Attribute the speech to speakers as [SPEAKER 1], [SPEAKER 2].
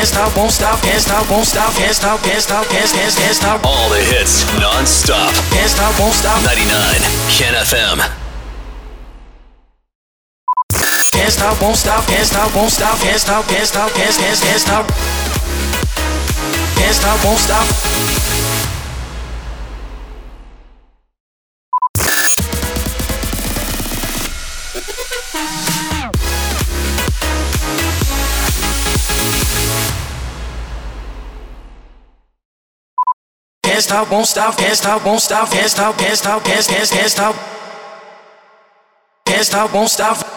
[SPEAKER 1] can't stop, won't stop, can't stop, won't stop, can't stop, can't stop, can't stop.
[SPEAKER 2] All the hits non-stop.
[SPEAKER 1] Can't stop, won't stop.
[SPEAKER 2] 99 Ken FM.
[SPEAKER 1] Can't stop, won't stop, can't stop, won't stop, can't stop, can't stop, can't stop. Can't stop, won't stop. Can't stop, won't stop, can't stop, won't stop, can't stop, can't stop, can't stop. Can't stop, won't stop.